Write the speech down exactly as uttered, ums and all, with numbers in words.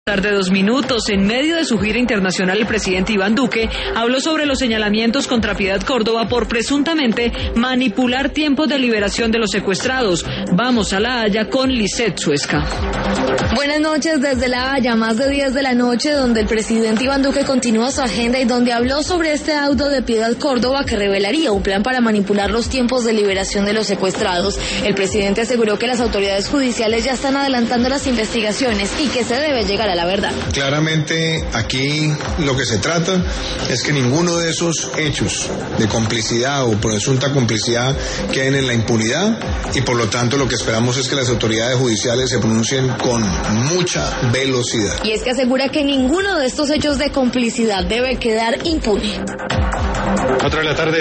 Tarde dos minutos, en medio de su gira internacional, el presidente Iván Duque habló sobre los señalamientos contra Piedad Córdoba por presuntamente manipular tiempos de liberación de los secuestrados. Vamos a La Haya con Lisette Suesca. Buenas noches desde La Haya, más de diez de la noche, donde el presidente Iván Duque continúa su agenda y donde habló sobre este auto de Piedad Córdoba que revelaría un plan para manipular los tiempos de liberación de los secuestrados. El presidente aseguró que las autoridades judiciales ya están adelantando las investigaciones y que se debe llegar a la verdad. Claramente aquí lo que se trata es que ninguno de esos hechos de complicidad o presunta complicidad queden en la impunidad y por lo tanto lo que esperamos es que las autoridades judiciales se pronuncien con mucha velocidad. Y es que asegura que ninguno de estos hechos de complicidad debe quedar impune. Otra de la tarde.